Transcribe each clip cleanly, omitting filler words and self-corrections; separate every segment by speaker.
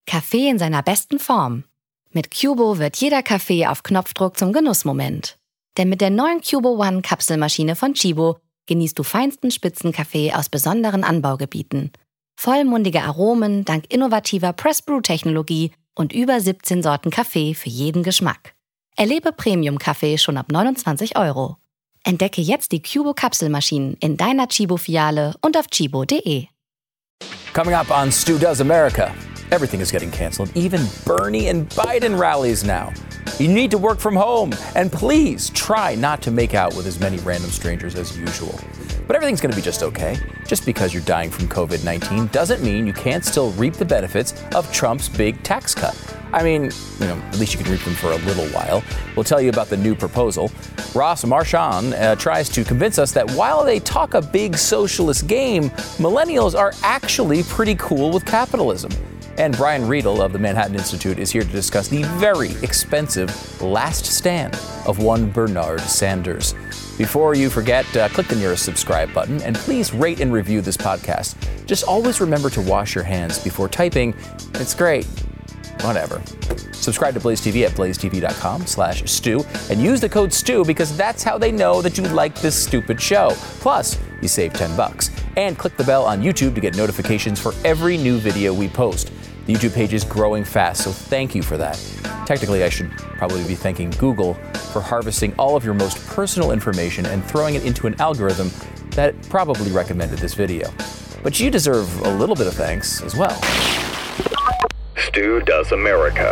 Speaker 1: Kaffee in seiner besten Form. Mit Cubo wird jeder Kaffee auf Knopfdruck zum Genussmoment. Denn mit der neuen Cubo One Kapselmaschine von Chibo genießt du feinsten Spitzenkaffee aus besonderen Anbaugebieten. Vollmundige Aromen dank innovativer Press-Brew-Technologie und über 17 Sorten Kaffee für jeden Geschmack. Erlebe Premium-Kaffee schon ab 29 €. Entdecke jetzt die Cubo Kapselmaschinen in deiner Chibo-Filiale und auf chibo.de.
Speaker 2: Coming up on Stu Does America, everything is getting canceled, even Bernie and Biden rallies now. You need to work from home, and please try not to make out with as many random strangers as usual. But everything's going to be just okay. Just because you're dying from COVID-19 doesn't mean you can't still reap the benefits of Trump's big tax cut. I mean, at least you can reap them for a little while. We'll tell you about the new proposal. Ross Marchand tries to convince us that while they talk a big socialist game, millennials are actually pretty cool with capitalism. And Brian Riedel of the Manhattan Institute is here to discuss the very expensive last stand of one Bernard Sanders. Before you forget, click the nearest subscribe button and please rate and review this podcast. Just always remember to wash your hands before typing. It's great. Whatever. Subscribe to Blaze TV at blazetv.com/Stu and use the code Stu because that's how they know that you like this stupid show. Plus, you save $10. And click the bell on YouTube to get notifications for every new video we post. The YouTube page is growing fast, so thank you for that. Technically, I should probably be thanking Google for harvesting all of your most personal information and throwing it into an algorithm that probably recommended this video. But you deserve a little bit of thanks as well.
Speaker 3: Stu Does America.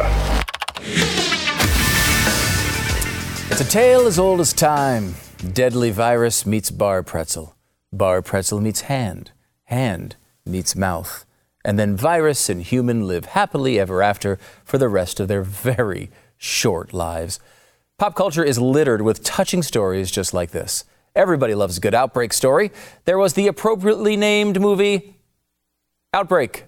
Speaker 2: It's a tale as old as time. Deadly virus meets bar pretzel. Bar pretzel meets hand. Hand meets mouth. And then virus and human live happily ever after for the rest of their very short lives. Pop culture is littered with touching stories just like this. Everybody loves a good outbreak story. There was the appropriately named movie, Outbreak.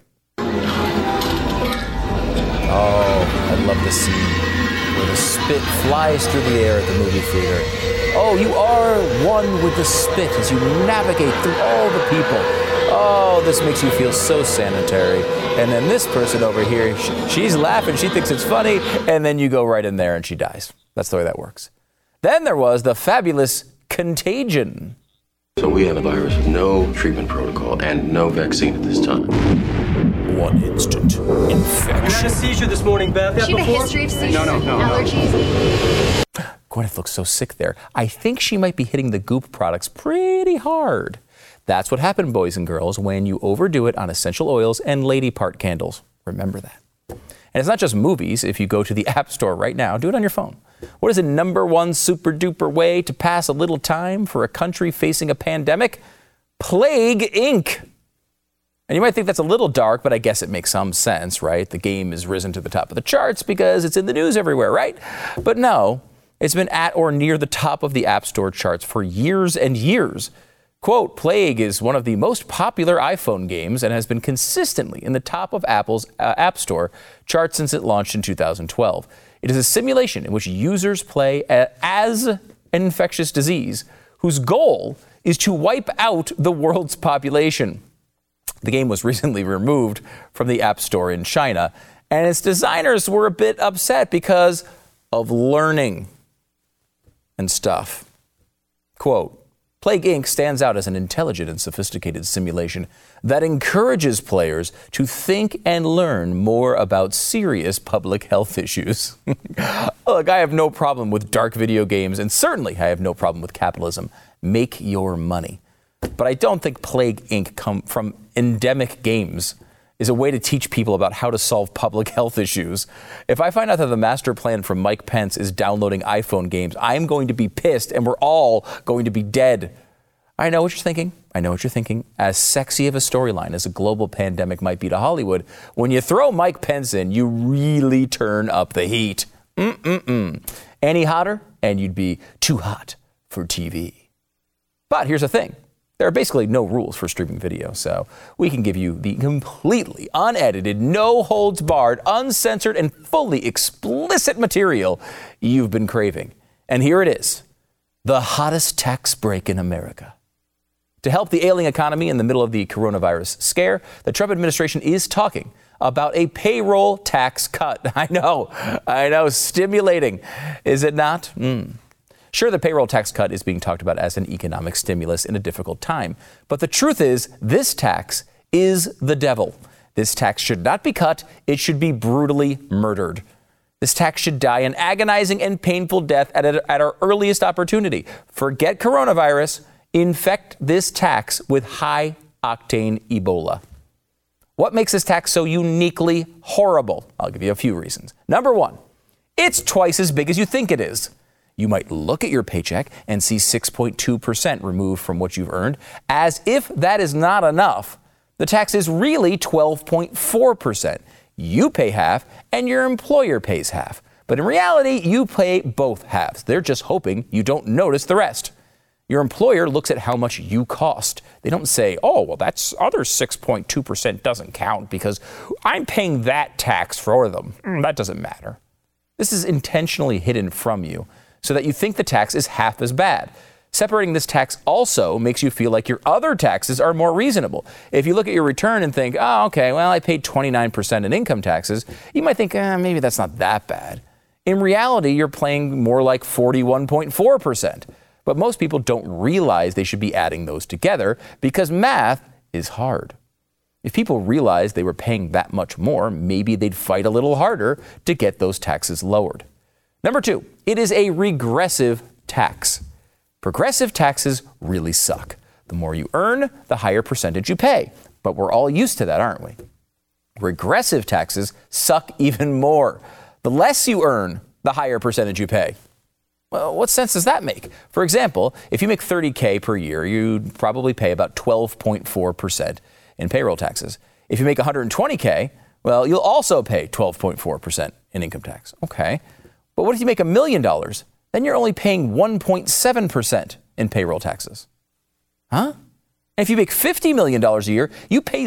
Speaker 2: Oh, I love the scene where the spit flies through the air at the movie theater. Oh, you are one with the spit as you navigate through all the people. Oh, this makes you feel so sanitary. And then this person over here, she's laughing, she thinks it's funny, and then you go right in there and she dies. That's the way that works. Then there was the fabulous Contagion.
Speaker 4: So we have a virus with no treatment protocol and no vaccine at this time.
Speaker 2: One instant infection.
Speaker 5: You had a seizure this morning, Beth.
Speaker 6: She had a history of seizures and allergies.
Speaker 2: Gwyneth looks so sick there. I think she might be hitting the Goop products pretty hard. That's what happened, boys and girls, when you overdo it on essential oils and lady part candles. Remember that. And it's not just movies. If you go to the App Store right now, do it on your phone. What is the number one super duper way to pass a little time for a country facing a pandemic? Plague Inc. And you might think that's a little dark, but I guess it makes some sense, right? The game has risen to the top of the charts because it's in the news everywhere, right? But no, it's been at or near the top of the App Store charts for years and years. Quote, Plague is one of the most popular iPhone games and has been consistently in the top of Apple's App Store chart since it launched in 2012. It is a simulation in which users play as an infectious disease whose goal is to wipe out the world's population. The game was recently removed from the App Store in China, and its designers were a bit upset because of learning and stuff. Quote, Plague Inc. stands out as an intelligent and sophisticated simulation that encourages players to think and learn more about serious public health issues. Look, I have no problem with dark video games, and certainly I have no problem with capitalism. Make your money. But I don't think Plague Inc. come from endemic games is a way to teach people about how to solve public health issues. If I find out that the master plan from Mike Pence is downloading iPhone games, I'm going to be pissed and we're all going to be dead. I know what you're thinking. I know what you're thinking. As sexy of a storyline as a global pandemic might be to Hollywood, when you throw Mike Pence in, you really turn up the heat. Any hotter, and you'd be too hot for TV. But here's the thing. There are basically no rules for streaming video, so we can give you the completely unedited, no-holds-barred, uncensored, and fully explicit material you've been craving. And here it is, the hottest tax break in America. To help the ailing economy in the middle of the coronavirus scare, the Trump administration is talking about a payroll tax cut. I know, stimulating, is it not? Sure, the payroll tax cut is being talked about as an economic stimulus in a difficult time. But the truth is, this tax is the devil. This tax should not be cut. It should be brutally murdered. This tax should die an agonizing and painful death at our earliest opportunity. Forget coronavirus. Infect this tax with high-octane Ebola. What makes this tax so uniquely horrible? I'll give you a few reasons. Number one, it's twice as big as you think it is. You might look at your paycheck and see 6.2% removed from what you've earned. As if that is not enough, the tax is really 12.4%. You pay half and your employer pays half. But in reality, you pay both halves. They're just hoping you don't notice the rest. Your employer looks at how much you cost. They don't say, oh, well, that's other 6.2% doesn't count because I'm paying that tax for them. That doesn't matter. This is intentionally hidden from you so that you think the tax is half as bad. Separating this tax also makes you feel like your other taxes are more reasonable. If you look at your return and think, oh, okay, well, I paid 29% in income taxes, you might think, maybe that's not that bad. In reality, you're paying more like 41.4%. But most people don't realize they should be adding those together because math is hard. If people realized they were paying that much more, maybe they'd fight a little harder to get those taxes lowered. Number two, it is a regressive tax. Progressive taxes really suck. The more you earn, the higher percentage you pay. But we're all used to that, aren't we? Regressive taxes suck even more. The less you earn, the higher percentage you pay. Well, what sense does that make? For example, if you make $30K per year, you'd probably pay about 12.4% in payroll taxes. If you make $120K, well, you'll also pay 12.4% in income tax. Okay. But what if you make $1 million? Then you're only paying 1.7% in payroll taxes. Huh? And if you make $50 million a year, you pay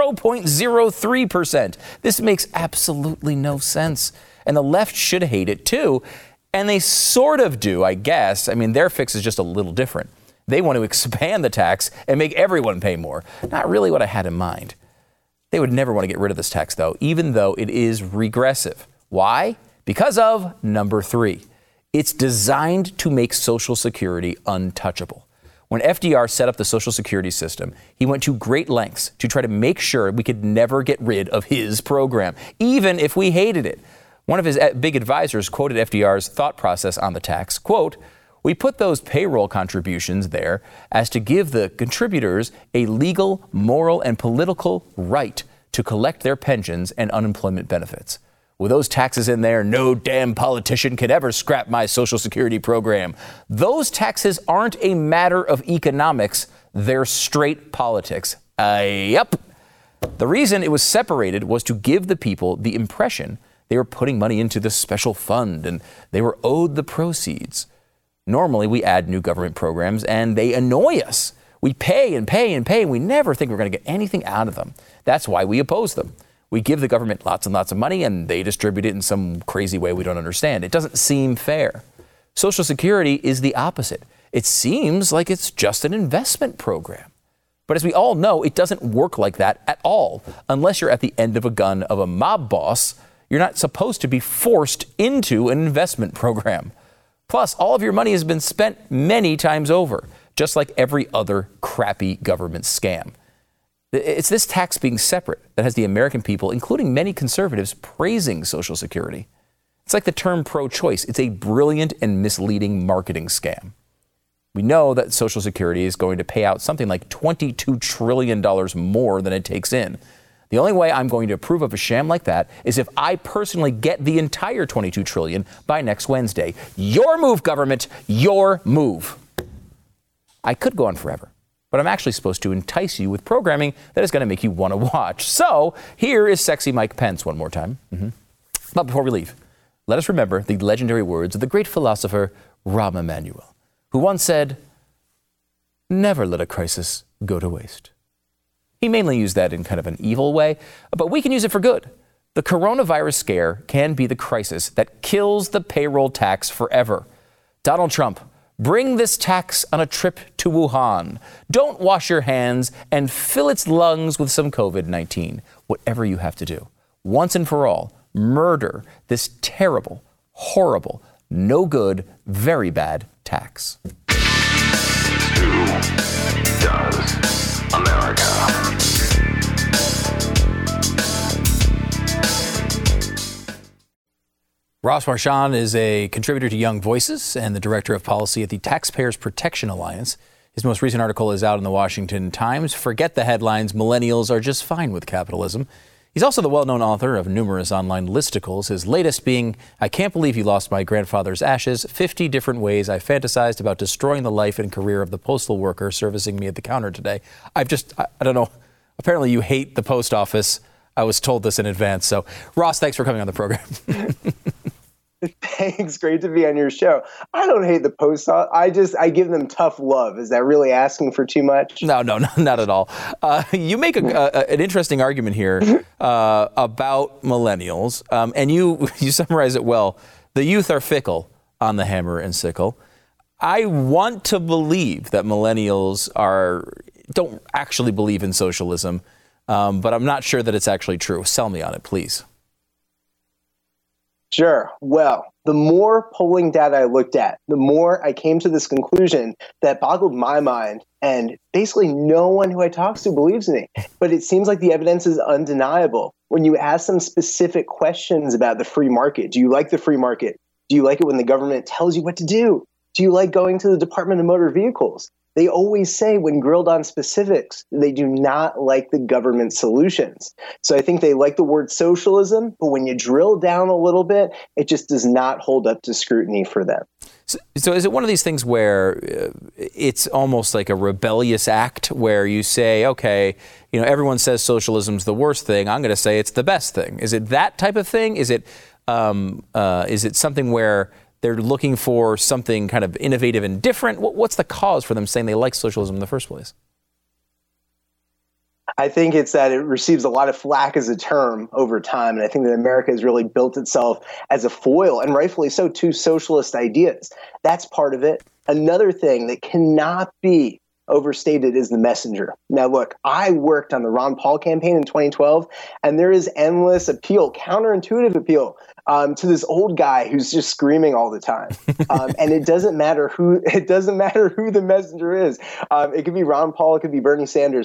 Speaker 2: 0.03%. This makes absolutely no sense. And the left should hate it too. And they sort of do, I guess. I mean, their fix is just a little different. They want to expand the tax and make everyone pay more. Not really what I had in mind. They would never want to get rid of this tax, though, even though it is regressive. Why? Because of number three. It's designed to make Social Security untouchable. When FDR set up the Social Security system, he went to great lengths to try to make sure we could never get rid of his program, even if we hated it. One of his big advisors quoted FDR's thought process on the tax, quote, "We put those payroll contributions there as to give the contributors a legal, moral, and political right to collect their pensions and unemployment benefits. With those taxes in there, no damn politician can ever scrap my Social Security program. Those taxes aren't a matter of economics, they're straight politics." Yep. The reason it was separated was to give the people the impression they were putting money into this special fund and they were owed the proceeds. Normally, we add new government programs and they annoy us. We pay and pay and pay and we never think we're going to get anything out of them. That's why we oppose them. We give the government lots and lots of money and they distribute it in some crazy way we don't understand. It doesn't seem fair. Social Security is the opposite. It seems like it's just an investment program. But as we all know, it doesn't work like that at all. Unless you're at the end of a gun of a mob boss, you're not supposed to be forced into an investment program. Plus, all of your money has been spent many times over, just like every other crappy government scam. It's this tax being separate that has the American people, including many conservatives, praising Social Security. It's like the term pro-choice. It's a brilliant and misleading marketing scam. We know that Social Security is going to pay out something like $22 trillion more than it takes in. The only way I'm going to approve of a sham like that is if I personally get the entire $22 trillion by next Wednesday. Your move, government, your move. I could go on forever, but I'm actually supposed to entice you with programming that is going to make you want to watch. So here is sexy Mike Pence one more time. But before we leave, let us remember the legendary words of the great philosopher Rahm Emanuel, who once said, "Never let a crisis go to waste." He mainly used that in kind of an evil way, but we can use it for good. The coronavirus scare can be the crisis that kills the payroll tax forever. Donald Trump, bring this tax on a trip to Wuhan. Don't wash your hands and fill its lungs with some COVID-19. Whatever you have to do. once and for all, murder this terrible, horrible, no good, very bad tax.
Speaker 3: Stu Does America.
Speaker 2: Ross Marchand is a contributor to Young Voices and the director of policy at the Taxpayers Protection Alliance. His most recent article is out in the Washington Times. Forget the headlines. Millennials are just fine with capitalism. He's also the well-known author of numerous online listicles, his latest being I Can't Believe You Lost My Grandfather's Ashes, 50 Different Ways I Fantasized About Destroying the Life and Career of the Postal Worker Servicing Me at the Counter Today. I don't know. Apparently you hate the post office. I was told this in advance. So, Ross, thanks for coming on the program.
Speaker 5: Thanks. Great to be on your show. I don't hate the post office. I give them tough love. Is that really asking for too much?
Speaker 2: No, not at all. You make an interesting argument here about millennials, and you summarize it well. The youth are fickle on the hammer and sickle. I want to believe that millennials don't actually believe in socialism, but I'm not sure that it's actually true. Sell me on it, please.
Speaker 5: Sure. Well, the more polling data I looked at, the more I came to this conclusion that boggled my mind. And basically no one who I talk to believes me. But it seems like the evidence is undeniable. When you ask them specific questions about the free market, do you like the free market? Do you like it when the government tells you what to do? Do you like going to the Department of Motor Vehicles? They always say when grilled on specifics, they do not like the government solutions. So I think they like the word socialism, but when you drill down a little bit, it just does not hold up to scrutiny for them.
Speaker 2: So is it one of these things where it's almost like a rebellious act where you say, okay, everyone says socialism's the worst thing. I'm going to say it's the best thing. Is it that type of thing? Is it something where they're looking for something kind of innovative and different? What's the cause for them saying they like socialism in the first place?
Speaker 5: I think it's that it receives a lot of flack as a term over time. And I think that America has really built itself as a foil, and rightfully so, to socialist ideas. That's part of it. Another thing that cannot be overstated is the messenger. Now, look, I worked on the Ron Paul campaign in 2012, and there is endless appeal, counterintuitive appeal to this old guy who's just screaming all the time. And it doesn't matter who the messenger is. It could be Ron Paul, it could be Bernie Sanders.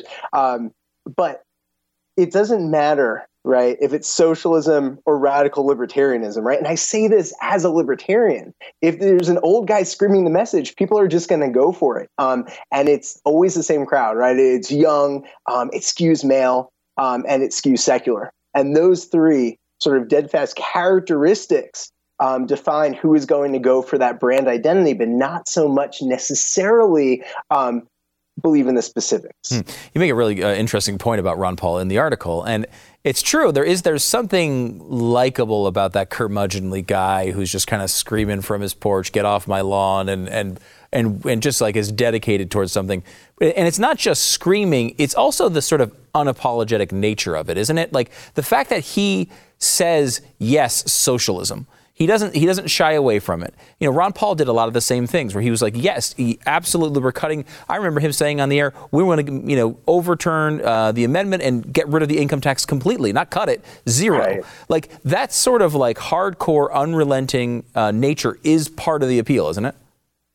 Speaker 5: But it doesn't matter, right, if it's socialism or radical libertarianism, right? And I say this as a libertarian. If there's an old guy screaming the message, people are just going to go for it. And it's always the same crowd, right? It's young, it skews male, and it skews secular. And those three sort of dead fast characteristics define who is going to go for that brand identity, but not so much necessarily believe in the specifics. You
Speaker 2: make a really interesting point about Ron Paul in the article, and it's true. There's something likable about that curmudgeonly guy who's just kind of screaming from his porch, "Get off my lawn," and just like is dedicated towards something. And it's not just screaming; it's also the sort of unapologetic nature of it, isn't it? Like the fact that he says yes, socialism. He doesn't shy away from it. Ron Paul did a lot of the same things where he was like, yes, he absolutely, we're cutting. I remember him saying on the air, we want to, overturn the amendment and get rid of the income tax completely, not cut it, zero. Right. Like that sort of like hardcore, unrelenting nature is part of the appeal, isn't it?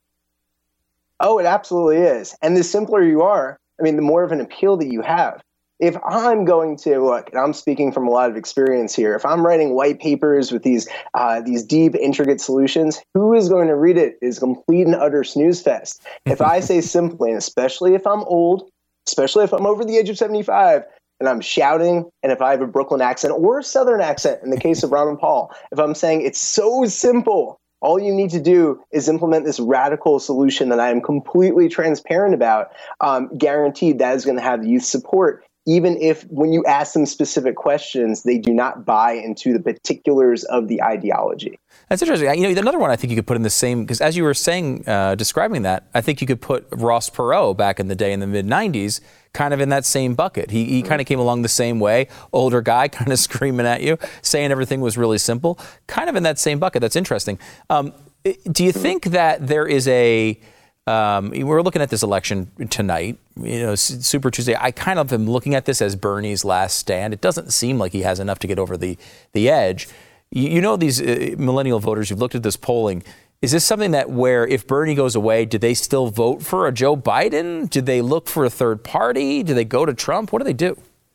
Speaker 5: Oh, it absolutely is. And the simpler you are, the more of an appeal that you have. If I'm going to look, and I'm speaking from a lot of experience here, if I'm writing white papers with these deep, intricate solutions, who is going to read it is a complete and utter snooze fest. If I say simply, and especially if I'm old, especially if I'm over the age of 75, and I'm shouting, and if I have a Brooklyn accent or a Southern accent, in the case of Ron and Paul, if I'm saying it's so simple, all you need to do is implement this radical solution that I am completely transparent about, guaranteed that is going to have youth support. Even if when you ask them specific questions, they do not buy into the particulars of the ideology.
Speaker 2: That's interesting. Another one I think you could put in the same, because as you were saying, describing that, I think you could put Ross Perot back in the day in the mid-'90s kind of in that same bucket. He kind of came along the same way, older guy kind of screaming at you, saying everything was really simple, kind of in that same bucket. That's interesting. Do you think that there is a We're looking at this election tonight, Super Tuesday. I kind of am looking at this as Bernie's last stand. It doesn't seem like he has enough to get over the edge. These millennial voters, you've looked at this polling. Is this something that where if Bernie goes away, do they still vote for a Joe Biden? Do they look for a third party? Do they go to Trump? What do they do?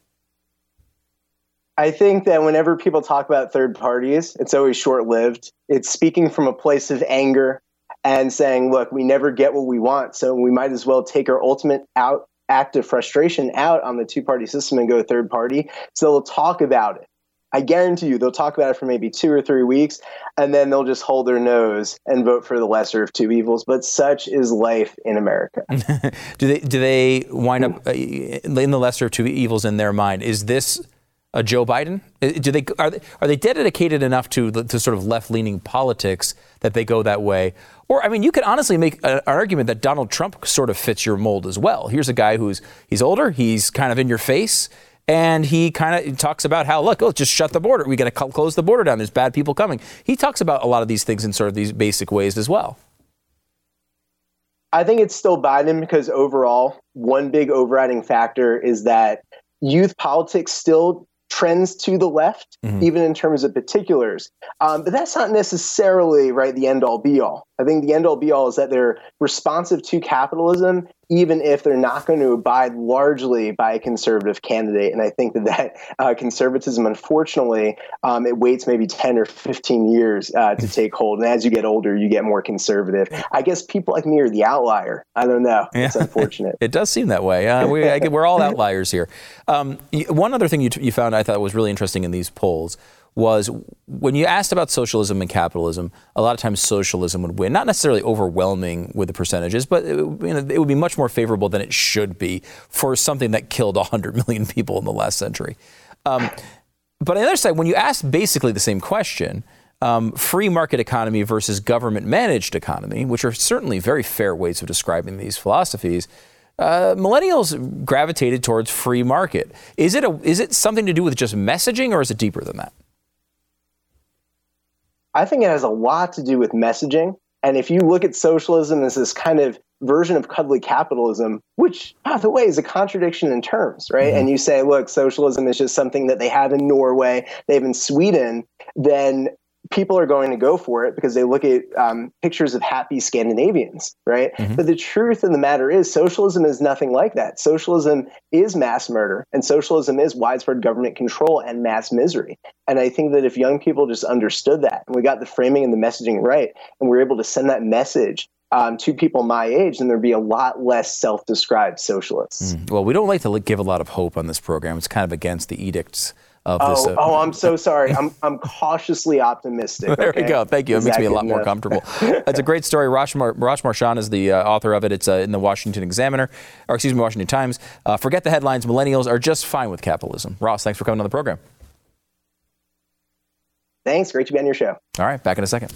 Speaker 5: I think that whenever people talk about third parties, it's always short-lived. It's speaking from a place of anger and saying, look, we never get what we want, so we might as well take our ultimate act of frustration out on the two-party system and go third party. So they'll talk about it. I guarantee you they'll talk about it for maybe 2 or 3 weeks, and then they'll just hold their nose and vote for the lesser of two evils. But such is life in America.
Speaker 2: Do they wind up in the lesser of two evils in their mind? Is this a Joe Biden? Are they dedicated enough to sort of left-leaning politics that they go that way? Or, I mean, you could honestly make an argument that Donald Trump sort of fits your mold as well. Here's a guy he's older, he's kind of in your face, and he kind of talks about how, look, just shut the border. We got to close the border down. There's bad people coming. He talks about a lot of these things in sort of these basic ways as well.
Speaker 5: I think it's still Biden because overall, one big overriding factor is that youth politics still trends to the left, even in terms of particulars. But that's not necessarily, right, the end-all be-all. I think the end-all be-all is that they're responsive to capitalism, even if they're not going to abide largely by a conservative candidate. And I think that conservatism, unfortunately, it waits maybe 10 or 15 years to take hold. And as you get older, you get more conservative. I guess people like me are the outlier. I don't know. It's unfortunate.
Speaker 2: It does seem that way. We're all outliers here. One other thing you found I thought was really interesting in these polls was when you asked about socialism and capitalism, a lot of times socialism would win, not necessarily overwhelming with the percentages, but it would be much more favorable than it should be for something that killed 100 million people in the last century. But on the other side, when you ask basically the same question, free market economy versus government managed economy, which are certainly very fair ways of describing these philosophies, millennials gravitated towards free market. Is it something to do with just messaging, or is it deeper than that?
Speaker 5: I think it has a lot to do with messaging. And if you look at socialism as this kind of version of cuddly capitalism, which, by the way, is a contradiction in terms, right? And you say, look, socialism is just something that they have in Norway, they have in Sweden, then people are going to go for it because they look at pictures of happy Scandinavians, right? But the truth of the matter is socialism is nothing like that. Socialism is mass murder, and socialism is widespread government control and mass misery. And I think that if young people just understood that, and we got the framing and the messaging right, and we're able to send that message to people my age, then there'd be a lot less self-described socialists.
Speaker 2: Well, we don't like to give a lot of hope on this program. It's kind of against the edicts of this.
Speaker 5: I'm so sorry. I'm cautiously optimistic.
Speaker 2: There we go. Thank you. It makes me a lot more comfortable. It's a great story. Rosh Marchand is the author of it. It's in the Washington Times. Forget the headlines. Millennials are just fine with capitalism. Ross, thanks for coming on the program.
Speaker 5: Thanks. Great to be on your show.
Speaker 2: All right. Back in a second.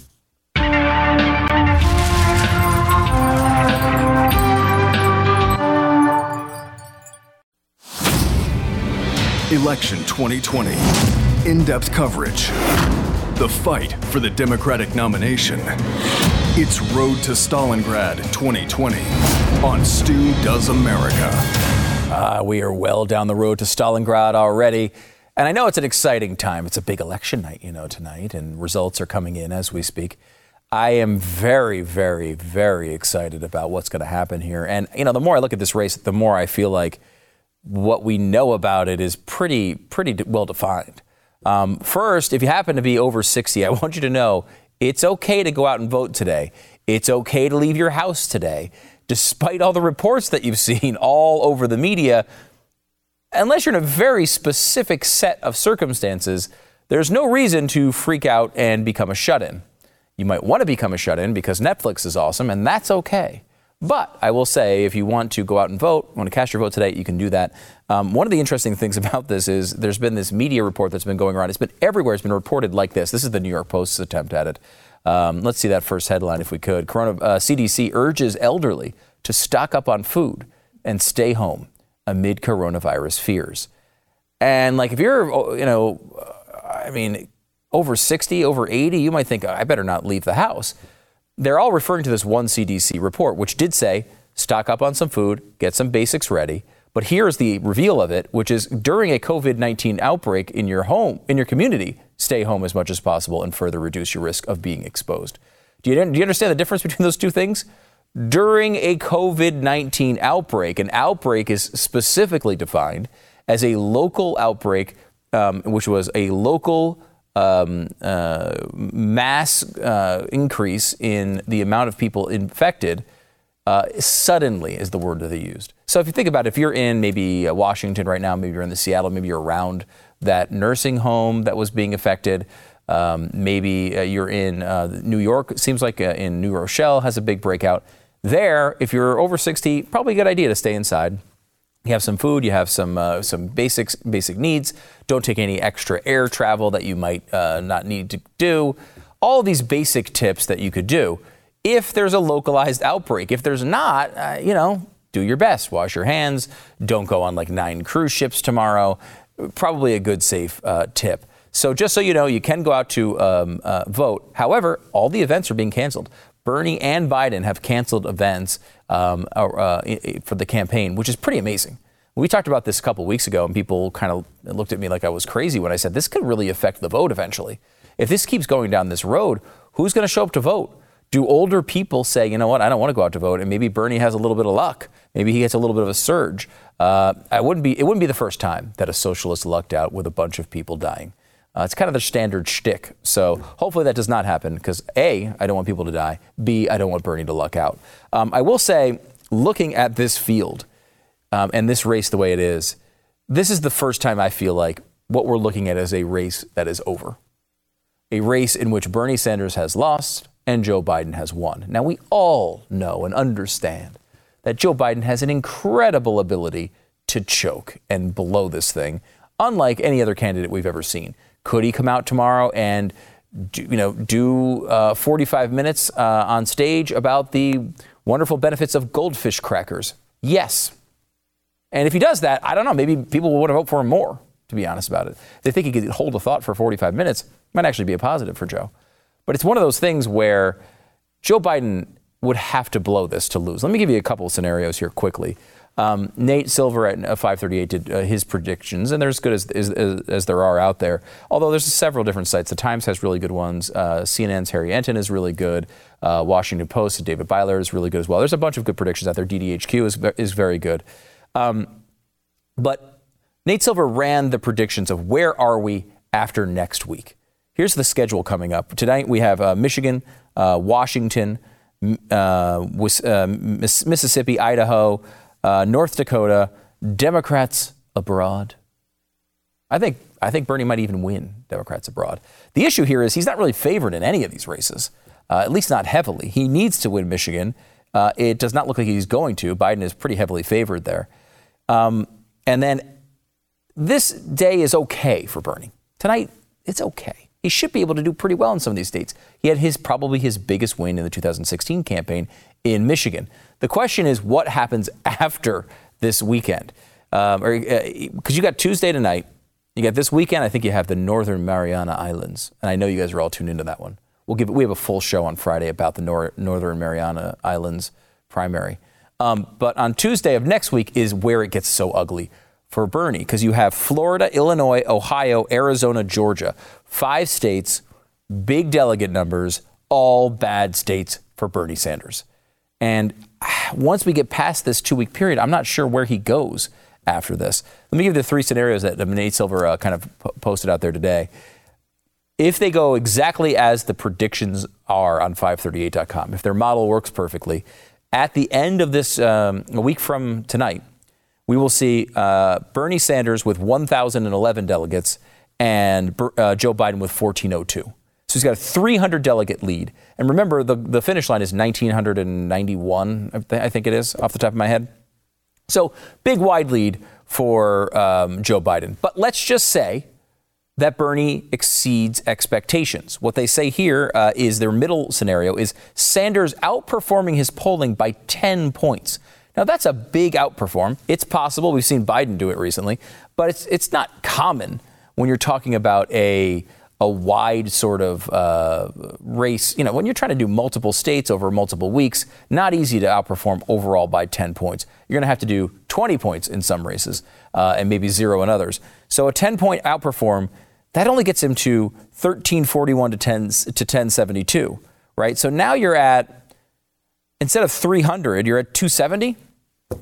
Speaker 7: Election 2020. In-depth coverage. The fight for the Democratic nomination. It's Road to Stalingrad 2020 on Stu Does America.
Speaker 2: We are well down the road to Stalingrad already. And I know it's an exciting time. It's a big election night, tonight, and results are coming in as we speak. I am very, very, very excited about what's going to happen here. And, the more I look at this race, the more I feel like what we know about it is pretty well defined. First, if you happen to be over 60, I want you to know it's okay to go out and vote today. It's okay to leave your house today, despite all the reports that you've seen all over the media. Unless you're in a very specific set of circumstances, there's no reason to freak out and become a shut-in. You might want to become a shut-in because Netflix is awesome, and that's okay. But I will say, if you want to go out and vote, want to cast your vote today, you can do that. One of the interesting things about this is there's been this media report that's been going around. It's been everywhere. It's been reported like this. This is the New York Post's attempt at it. Let's see that first headline if we could. CDC urges elderly to stock up on food and stay home amid coronavirus fears. And if you're, over 60, over 80, you might think, I better not leave the house. they're all referring to this one CDC report, which did say, stock up on some food, get some basics ready. But here's the reveal of it, which is during a COVID-19 outbreak in your home, in your community, stay home as much as possible and further reduce your risk of being exposed. Do you understand the difference between those two things? During a COVID-19 outbreak, an outbreak is specifically defined as a local outbreak, which was a local mass increase in the amount of people infected. Suddenly is the word that they used. So if you think about it, if you're in maybe Washington right now, maybe you're in the Seattle, maybe you're around that nursing home that was being affected. Maybe you're in New York. It seems like in New Rochelle has a big breakout. There, if you're over 60, probably a good idea to stay inside. You have some food, you have some basic needs. Don't take any extra air travel that you might not need to do. All these basic tips that you could do if there's a localized outbreak. If there's not, do your best. Wash your hands. Don't go on like 9 cruise ships tomorrow. Probably a good, safe tip. So just so you know, you can go out to vote. However, all the events are being canceled. Bernie and Biden have canceled events for the campaign, which is pretty amazing. We talked about this a couple weeks ago, and people kind of looked at me like I was crazy when I said this could really affect the vote eventually. If this keeps going down this road, who's going to show up to vote? Do older people say, you know what, I don't want to go out to vote, and maybe Bernie has a little bit of luck. Maybe he gets a little bit of a surge. It wouldn't be the first time that a socialist lucked out with a bunch of people dying. It's kind of their standard shtick. So hopefully that does not happen because A, I don't want people to die. B, I don't want Bernie to luck out. I will say, looking at this field and this race the way it is, this is the first time I feel like what we're looking at is a race that is over. A race in which Bernie Sanders has lost and Joe Biden has won. Now, we all know and understand that Joe Biden has an incredible ability to choke and blow this thing, unlike any other candidate we've ever seen. Could he come out tomorrow and do 45 minutes on stage about the wonderful benefits of goldfish crackers? Yes. And if he does that, I don't know, maybe people would vote for him more, to be honest about it. They think he could hold a thought for 45 minutes. Might actually be a positive for Joe. But it's one of those things where Joe Biden would have to blow this to lose. Let me give you a couple of scenarios here quickly. Nate Silver at 538 did his predictions, and they're as good as there are out there. Although there's several different sites. The Times has really good ones. CNN's Harry Enton is really good. Washington Post, David Byler is really good as well. There's a bunch of good predictions out there. DDHQ is very good. But Nate Silver ran the predictions of where are we after next week. Here's the schedule coming up. Tonight we have Michigan, Washington, Mississippi, Idaho, North Dakota, Democrats abroad. I think Bernie might even win Democrats abroad. The issue here is he's not really favored in any of these races, at least not heavily. He needs to win Michigan. It does not look like he's going to. Biden is pretty heavily favored there. And then this day is okay for Bernie. Tonight, it's okay. He should be able to do pretty well in some of these states. He had probably his biggest win in the 2016 campaign in Michigan. The question is what happens after this weekend? Because you got Tuesday tonight. You got this weekend. I think you have the Northern Mariana Islands. And I know you guys are all tuned into that one. We have a full show on Friday about the Northern Mariana Islands primary. But on Tuesday of next week is where it gets so ugly for Bernie, because you have Florida, Illinois, Ohio, Arizona, Georgia. 5 states, big delegate numbers, all bad states for Bernie Sanders. And once we get past this 2-week period, I'm not sure where he goes after this. Let me give you the 3 scenarios that Nate Silver kind of posted out there today. If they go exactly as the predictions are on 538.com, if their model works perfectly, at the end of this, a week from tonight, we will see Bernie Sanders with 1,011 delegates and Joe Biden with 1,402. So he's got a 300 delegate lead. And remember, the finish line is 1,991, I think it is, off the top of my head. So big wide lead for Joe Biden. But let's just say that Bernie exceeds expectations. What they say here is their middle scenario is Sanders outperforming his polling by 10 points. Now, that's a big outperform. It's possible. We've seen Biden do it recently. But it's not common when you're talking about a a wide sort of race. You know, when you're trying to do multiple states over multiple weeks, not easy to outperform overall by 10 points. You're going to have to do 20 points in some races and maybe 0 in others. So a 10-point outperform, that only gets him to 1341 to 1072, right? So now you're at, instead of 300, you're at 270. You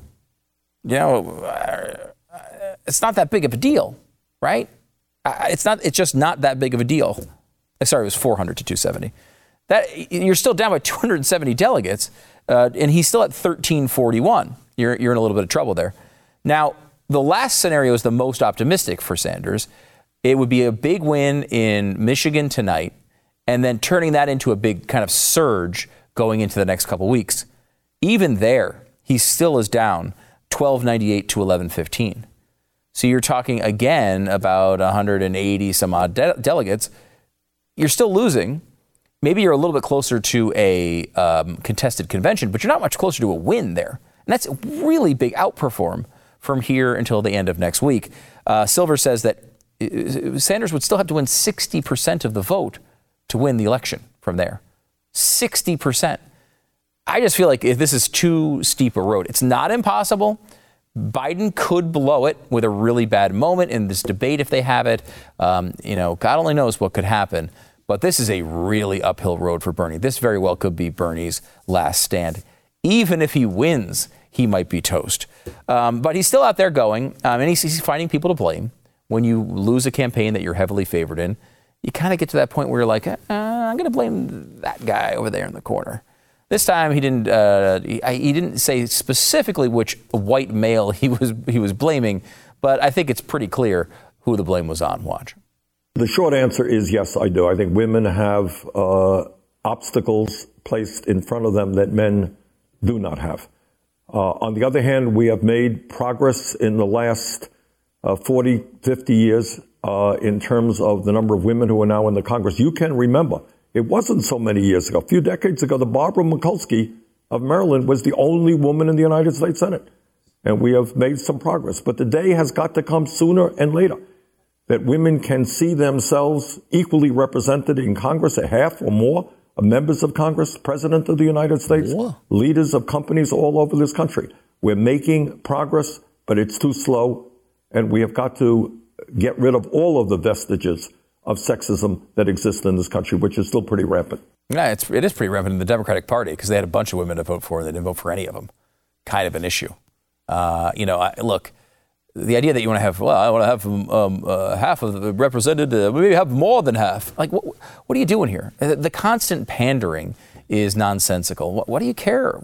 Speaker 2: know, it's not that big of a deal, right? It's just not that big of a deal. Sorry, it was 400 to 270. That you're still down by 270 delegates, and he's still at 1341. You're in a little bit of trouble there. Now, the last scenario is the most optimistic for Sanders. It would be a big win in Michigan tonight, and then turning that into a big kind of surge going into the next couple weeks. Even there, he still is down 1298 to 1115. So you're talking again about 180 some odd delegates. You're still losing. Maybe you're a little bit closer to a contested convention, but you're not much closer to a win there. And that's a really big outperform from here until the end of next week. Silver says that Sanders would still have to win 60% of the vote to win the election from there. 60%. I just feel like if this is too steep a road. It's not impossible. Biden could blow it with a really bad moment in this debate if they have it. God only knows what could happen. But this is a really uphill road for Bernie. This very well could be Bernie's last stand. Even if he wins, he might be toast. But he's still out there going, and he's finding people to blame. When you lose a campaign that you're heavily favored in, you kind of get to that point where you're like, I'm going to blame that guy over there in the corner. This time he didn't say specifically which white male he was blaming, but I think it's pretty clear who the blame was on. Watch.
Speaker 8: The short answer is yes, I do. I think women have obstacles placed in front of them that men do not have. On the other hand, we have made progress in the last 40, 50 years in terms of the number of women who are now in the Congress. You can remember, it wasn't so many years ago. A few decades ago, the Barbara Mikulski of Maryland was the only woman in the United States Senate. And we have made some progress. But the day has got to come sooner and later that women can see themselves equally represented in Congress, a half or more of members of Congress, President of the United States, leaders of companies all over this country. We're making progress, but it's too slow. And we have got to get rid of all of the vestiges of sexism that exists in this country, which is still pretty rampant.
Speaker 2: Yeah, it is pretty rampant in the Democratic Party because they had a bunch of women to vote for and they didn't vote for any of them. Kind of an issue. Look, the idea that you want to have, I want to have half of the represented, maybe have more than half. Like, what are you doing here? The constant pandering is nonsensical. What do you care?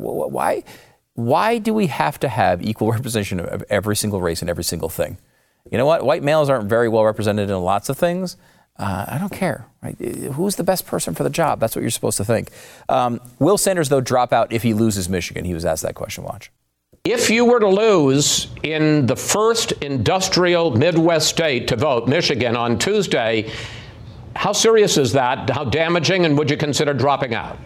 Speaker 2: Why do we have to have equal representation of every single race and every single thing? You know what? White males aren't very well represented in lots of things. I don't care. Right? Who's the best person for the job? That's what you're supposed to think. Will Sanders, though, drop out if he loses Michigan? He was asked that question. Watch.
Speaker 9: If you were to lose in the first industrial Midwest state to vote, Michigan, on Tuesday, how serious is that? How damaging? And would you consider dropping out?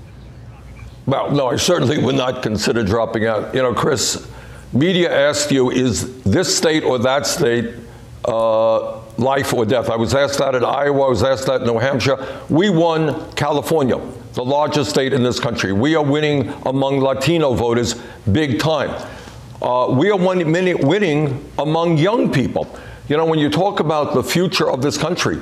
Speaker 10: Well, no, I certainly would not consider dropping out. You know, Chris, media asked you, is this state or that state life or death? I was asked that in Iowa. I was asked that in New Hampshire. We won California, the largest state in this country. We are winning among Latino voters big time. We are winning among young people. You know, when you talk about the future of this country.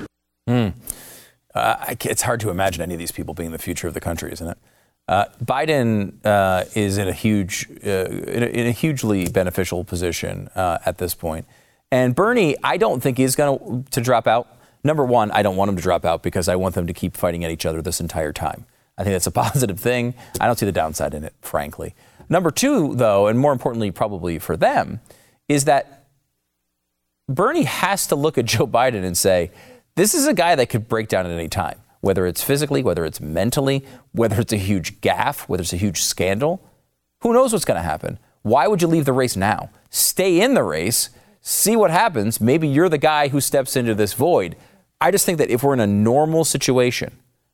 Speaker 2: It's hard to imagine any of these people being the future of the country, isn't it? Biden is in a hugely beneficial position at this point. And Bernie, I don't think is going to drop out. Number one, I don't want him to drop out because I want them to keep fighting at each other this entire time. I think that's a positive thing. I don't see the downside in it, frankly. Number two, though, and more importantly probably for them, is that Bernie has to look at Joe Biden and say, this is a guy that could break down at any time, whether it's physically, whether it's mentally, whether it's a huge gaffe, whether it's a huge scandal. Who knows what's going to happen? Why would you leave the race now? Stay in the race. See what happens. Maybe you're the guy who steps into this void. I just think that if we're in a normal situation,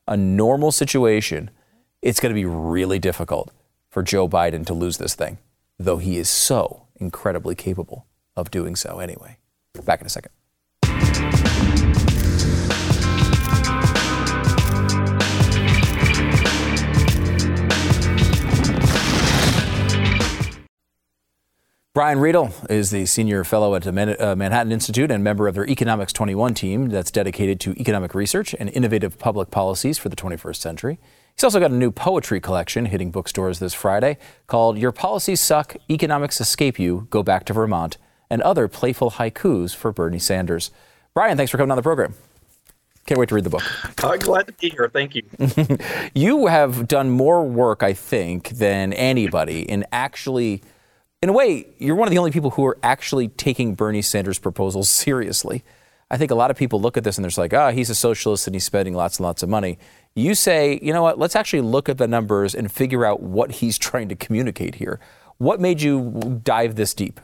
Speaker 2: it's going to be really difficult for Joe Biden to lose this thing, though he is so incredibly capable of doing so anyway. Back in a second. Brian Riedel is the senior fellow at the Manhattan Institute and member of their Economics 21 team that's dedicated to economic research and innovative public policies for the 21st century. He's also got a new poetry collection hitting bookstores this Friday called Your Policies Suck, Economics Escape You, Go Back to Vermont, and other playful haikus for Bernie Sanders. Brian, thanks for coming on the program. Can't wait to read the book.
Speaker 11: Glad to be here. Thank you.
Speaker 2: You have done more work, I think, than anybody in actually, in a way, you're one of the only people who are actually taking Bernie Sanders' proposals seriously. I think a lot of people look at this and they're just like, he's a socialist and he's spending lots and lots of money. You say, you know what, let's actually look at the numbers and figure out what he's trying to communicate here. What made you dive this deep?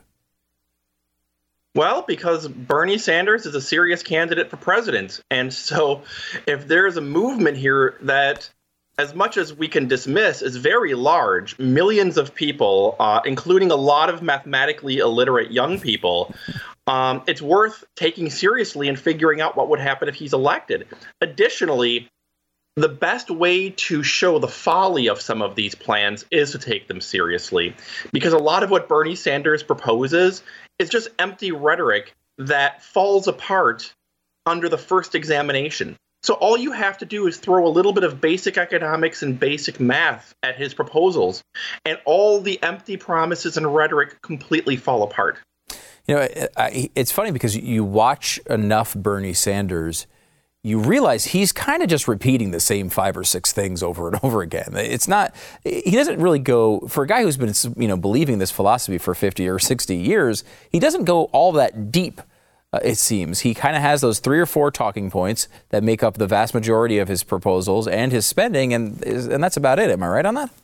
Speaker 11: Well, because Bernie Sanders is a serious candidate for president. And so if there's a movement here that, as much as we can dismiss, is very large, millions of people, including a lot of mathematically illiterate young people, it's worth taking seriously and figuring out what would happen if he's elected. Additionally, the best way to show the folly of some of these plans is to take them seriously, because a lot of what Bernie Sanders proposes is just empty rhetoric that falls apart under the first examination. So all you have to do is throw a little bit of basic economics and basic math at his proposals, and all the empty promises and rhetoric completely fall apart.
Speaker 2: You know, it's funny because you watch enough Bernie Sanders, you realize he's kind of just repeating the same 5 or 6 things over and over again. It's not, he doesn't really go, for a guy who's been, believing this philosophy for 50 or 60 years, he doesn't go all that deep, it seems. He kind of has those 3 or 4 talking points that make up the vast majority of his proposals and his spending, and that's about it. Am I right on that?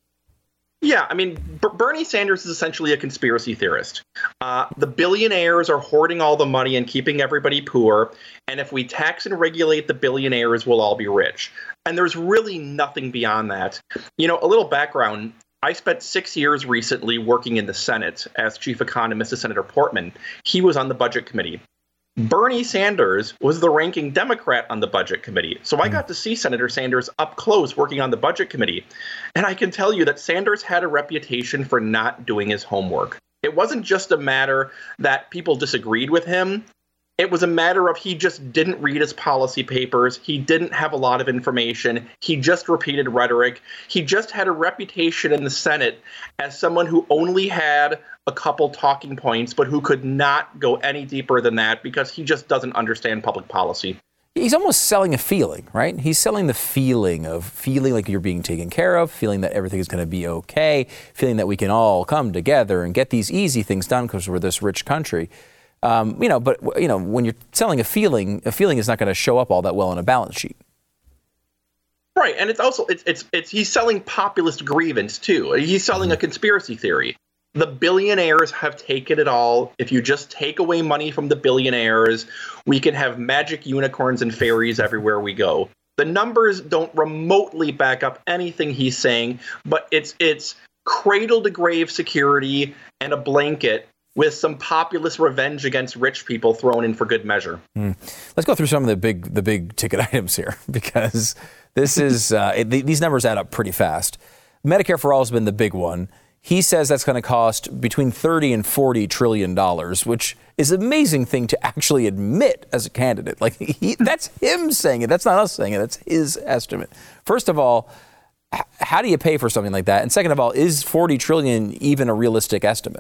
Speaker 11: Yeah, I mean, Bernie Sanders is essentially a conspiracy theorist. The billionaires are hoarding all the money and keeping everybody poor. And if we tax and regulate the billionaires, we'll all be rich. And there's really nothing beyond that. You know, a little background. I spent 6 years recently working in the Senate as chief economist to Senator Portman. He was on the budget committee. Bernie Sanders was the ranking Democrat on the budget committee. So I got to see Senator Sanders up close working on the budget committee. And I can tell you that Sanders had a reputation for not doing his homework. It wasn't just a matter that people disagreed with him. It was a matter of he just didn't read his policy papers. He didn't have a lot of information. He just repeated rhetoric. He just had a reputation in the Senate as someone who only had a couple talking points, but who could not go any deeper than that because he just doesn't understand public policy.
Speaker 2: He's almost selling a feeling, right? He's selling the feeling of feeling like you're being taken care of, feeling that everything is going to be okay, feeling that we can all come together and get these easy things done because we're this rich country. But when you're selling a feeling is not going to show up all that well on a balance sheet.
Speaker 11: Right, and it's also he's selling populist grievance too. He's selling a conspiracy theory. The billionaires have taken it all. If you just take away money from the billionaires, we can have magic unicorns and fairies everywhere we go. The numbers don't remotely back up anything he's saying, but it's cradle to grave security and a blanket with some populist revenge against rich people thrown in for good measure.
Speaker 2: Let's go through some of the big ticket items here, because this is these numbers add up pretty fast. Medicare for All has been the big one. He says that's going to cost between $30 and $40 trillion, which is an amazing thing to actually admit as a candidate. Like that's him saying it. That's not us saying it. That's his estimate. First of all, how do you pay for something like that? And second of all, is $40 trillion even a realistic estimate?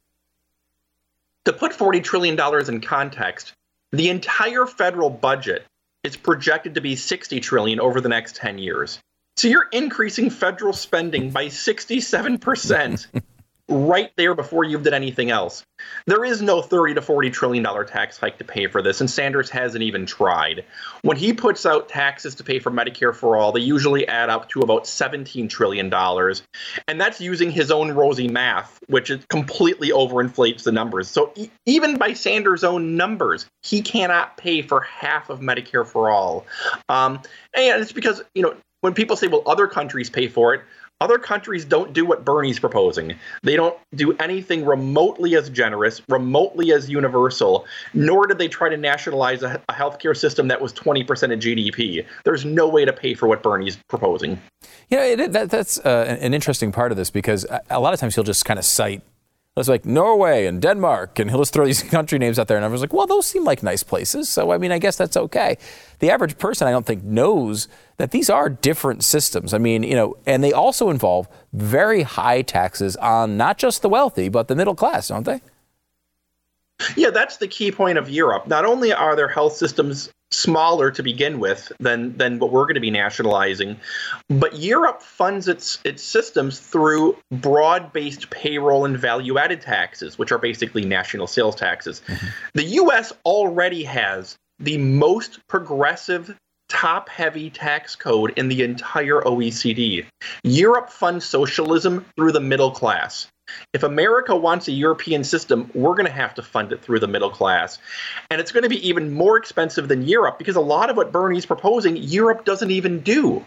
Speaker 11: To put $40 trillion in context, the entire federal budget is projected to be $60 trillion over the next 10 years. So you're increasing federal spending by 67% right there before you've done anything else. There is no $30 to $40 trillion tax hike to pay for this, and Sanders hasn't even tried. When he puts out taxes to pay for Medicare for All, they usually add up to about $17 trillion. And that's using his own rosy math, which completely overinflates the numbers. So even by Sanders' own numbers, he cannot pay for half of Medicare for All. And it's because, when people say, well, other countries pay for it, other countries don't do what Bernie's proposing. They don't do anything remotely as generous, remotely as universal, nor did they try to nationalize a healthcare system that was 20% of GDP. There's no way to pay for what Bernie's proposing.
Speaker 2: That's an interesting part of this, because a lot of times he'll just kind of cite It's like Norway and Denmark, and he'll just throw these country names out there, and everyone's like, well, those seem like nice places. So, I mean, I guess that's okay. The average person, I don't think, knows that these are different systems. I mean, and they also involve very high taxes on not just the wealthy, but the middle class, don't they?
Speaker 11: Yeah, that's the key point of Europe. Not only are their health systems smaller to begin with than what we're going to be nationalizing, but Europe funds its systems through broad-based payroll and value-added taxes, which are basically national sales taxes. Mm-hmm. The U.S. already has the most progressive, top-heavy tax code in the entire OECD. Europe funds socialism through the middle class. If America wants a European system, we're going to have to fund it through the middle class. And it's going to be even more expensive than Europe because a lot of what Bernie's proposing, Europe doesn't even do.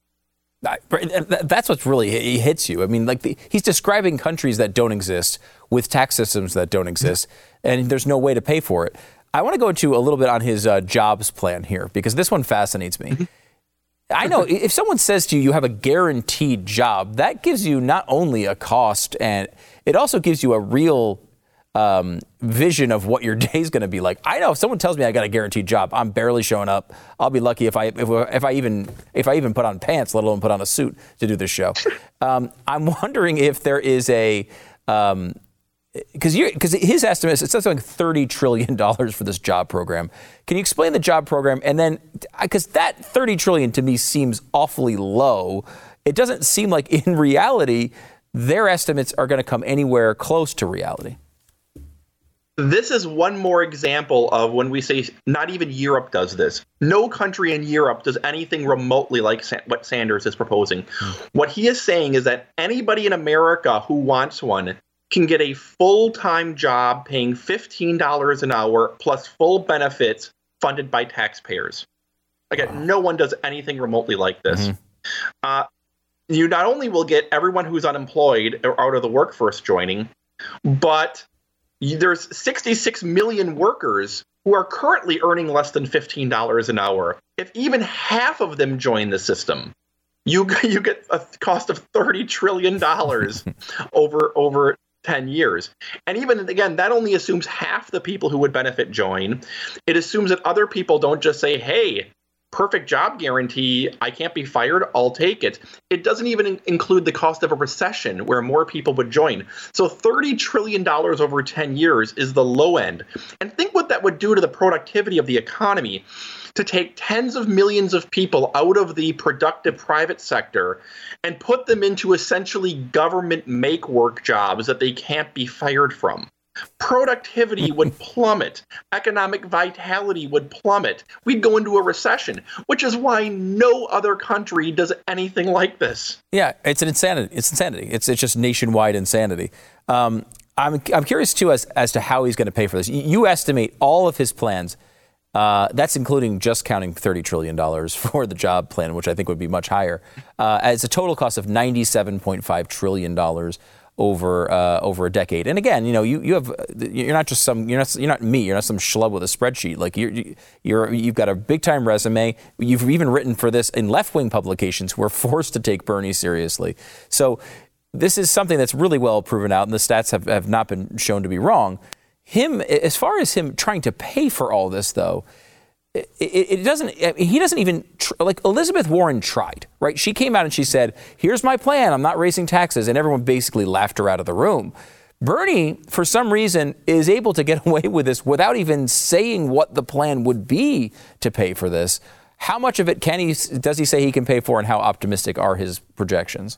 Speaker 2: That's what's really hits you. I mean, he's describing countries that don't exist with tax systems that don't exist, and there's no way to pay for it. I want to go into a little bit on his jobs plan here because this one fascinates me. I know if someone says to you, you have a guaranteed job, that gives you not only a cost, and it also gives you a real vision of what your day is going to be like. I know if someone tells me I got a guaranteed job, I'm barely showing up. I'll be lucky if I even put on pants, let alone put on a suit to do this show. I'm wondering if there is a because his estimate is it's something like $30 trillion for this job program. Can you explain the job program? And then, because that $30 trillion to me seems awfully low, it doesn't seem like in reality their estimates are going to come anywhere close to reality.
Speaker 11: This is one more example of when we say not even Europe does this. No country in Europe does anything remotely like what Sanders is proposing. What he is saying is that anybody in America who wants one can get a full-time job paying $15 an hour plus full benefits funded by taxpayers. Again, no one does anything remotely like this. Mm-hmm. You not only will get everyone who's unemployed or out of the workforce joining, but there's 66 million workers who are currently earning less than $15 an hour. If even half of them join the system, you get a cost of $30 trillion over 10 years. And even, again, that only assumes half the people who would benefit join. It assumes that other people don't just say, hey, perfect job guarantee, I can't be fired, I'll take it. It doesn't even include the cost of a recession where more people would join. So $30 trillion over 10 years is the low end. And think what that would do to the productivity of the economy to take tens of millions of people out of the productive private sector and put them into essentially government make-work jobs that they can't be fired from. Productivity would plummet. Economic vitality would plummet. We'd go into a recession, which is why no other country does anything like this.
Speaker 2: Yeah, it's insanity. It's just nationwide insanity. I'm curious, too, as to how he's going to pay for this. You estimate all of his plans. That's including just counting $30 trillion for the job plan, which I think would be much higher. It's a total cost of $97.5 trillion over a decade. And again, you're not some schlub with a spreadsheet. Like you've got a big time resume. You've even written for this in left-wing publications who are forced to take Bernie seriously. So this is something that's really well proven out, and the stats have not been shown to be wrong. As far as him trying to pay for all this, though, he doesn't even, like Elizabeth Warren tried, right? She came out and she said, here's my plan, I'm not raising taxes, and everyone basically laughed her out of the room. Bernie, for some reason, is able to get away with this without even saying what the plan would be to pay for this. How much of it does he say he can pay for, and how optimistic are his projections?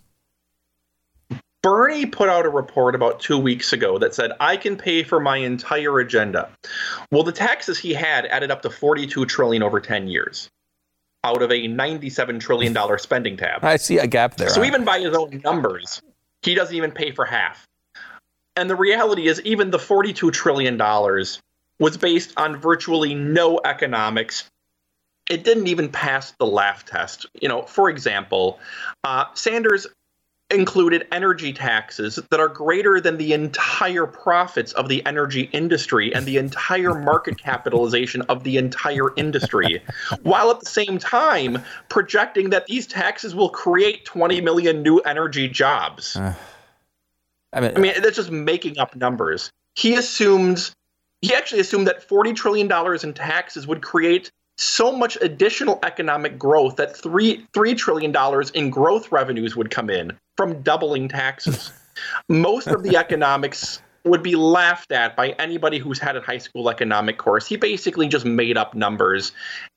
Speaker 11: Bernie put out a report about 2 weeks ago that said, I can pay for my entire agenda. Well, the taxes he had added up to $42 trillion over 10 years out of a $97 trillion spending tab.
Speaker 2: I see a gap there.
Speaker 11: So even by his own numbers, he doesn't even pay for half. And the reality is even the $42 trillion was based on virtually no economics. It didn't even pass the laugh test. For example, Sanders included energy taxes that are greater than the entire profits of the energy industry and the entire market capitalization of the entire industry, while at the same time projecting that these taxes will create 20 million new energy jobs. I mean, that's just making up numbers. He actually assumed that $40 trillion in taxes would create so much additional economic growth that $3 trillion in growth revenues would come in from doubling taxes. Most of the economics would be laughed at by anybody who's had a high school economic course. He basically just made up numbers.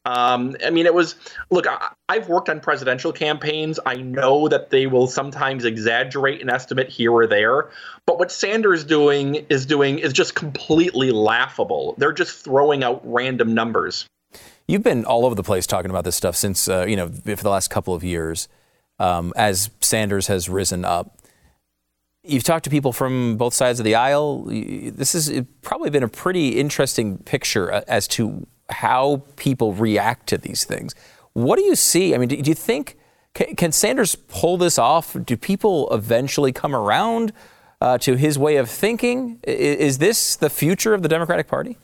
Speaker 11: I've worked on presidential campaigns. I know that they will sometimes exaggerate an estimate here or there. But what Sanders is doing is just completely laughable. They're just throwing out random numbers.
Speaker 2: You've been all over the place talking about this stuff since, for the last couple of years, as Sanders has risen up. You've talked to people from both sides of the aisle. This has probably been a pretty interesting picture as to how people react to these things. What do you see? I mean, do you think, can Sanders pull this off? Do people eventually come around to his way of thinking? Is this the future of the Democratic Party?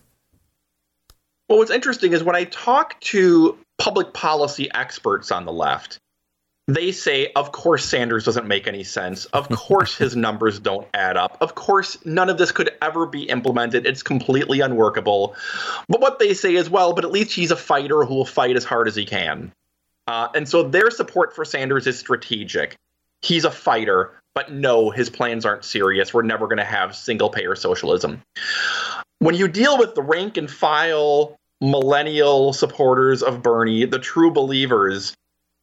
Speaker 11: Well, what's interesting is when I talk to public policy experts on the left, they say, of course, Sanders doesn't make any sense. Of course, his numbers don't add up. Of course, none of this could ever be implemented. It's completely unworkable. But what they say is, well, but at least he's a fighter who will fight as hard as he can. And so their support for Sanders is strategic. He's a fighter, but no, his plans aren't serious. We're never going to have single-payer socialism. When you deal with the rank and file millennial supporters of Bernie, the true believers,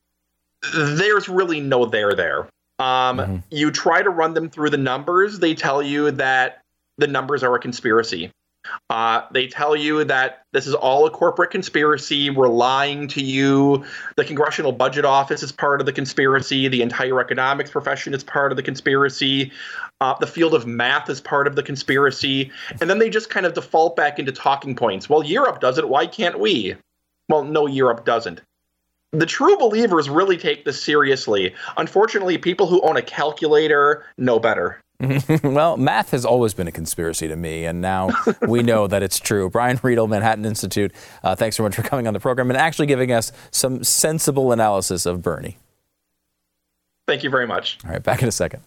Speaker 11: there's really no there. You try to run them through the numbers. They tell you that the numbers are a conspiracy. They tell you that this is all a corporate conspiracy. We're lying to you. The Congressional Budget Office is part of the conspiracy. The entire economics profession is part of the conspiracy. The field of math is part of the conspiracy. And then they just kind of default back into talking points. Well, Europe does it. Why can't we? Well, no, Europe doesn't. The true believers really take this seriously. Unfortunately, people who own a calculator know better.
Speaker 2: Well, math has always been a conspiracy to me, and now we know that it's true. Brian Riedel, Manhattan Institute, thanks so much for coming on the program and actually giving us some sensible analysis of Bernie.
Speaker 11: Thank you very much.
Speaker 2: All right, back in a second.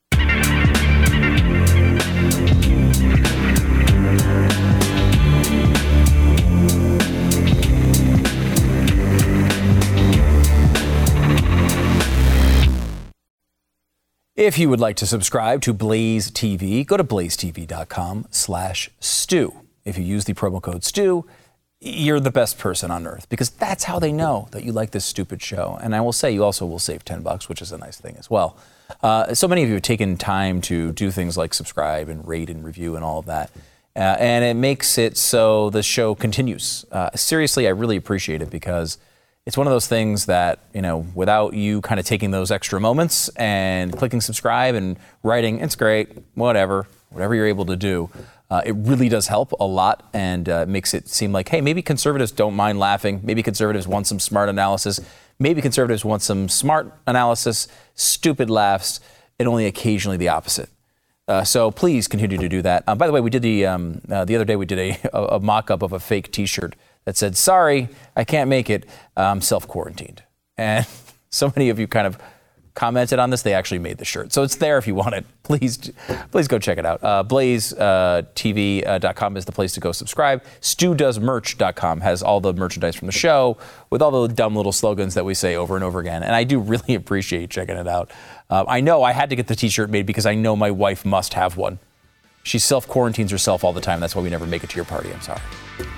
Speaker 2: If you would like to subscribe to Blaze TV, go to blazetv.com/stew. If you use the promo code STEW, you're the best person on earth because that's how they know that you like this stupid show. And I will say you also will save $10, which is a nice thing as well. So many of you have taken time to do things like subscribe and rate and review and all of that. And it makes it so the show continues. Seriously, I really appreciate it because it's one of those things that, without you kind of taking those extra moments and clicking subscribe and writing, it's great, whatever you're able to do, it really does help a lot and makes it seem like, hey, maybe conservatives don't mind laughing. Maybe conservatives want some smart analysis. Maybe conservatives want some smart analysis, stupid laughs, and only occasionally the opposite. So please continue to do that. By the way, we did the other day we did a mock-up of a fake T-shirt that said, sorry, I can't make it, I'm self-quarantined. And so many of you kind of commented on this, they actually made the shirt. So it's there if you want it. Please go check it out. BlazeTV.com is the place to go subscribe. StewDoesMerch.com has all the merchandise from the show with all the dumb little slogans that we say over and over again. And I do really appreciate you checking it out. I know I had to get the T-shirt made because I know my wife must have one. She self-quarantines herself all the time. That's why we never make it to your party. I'm sorry.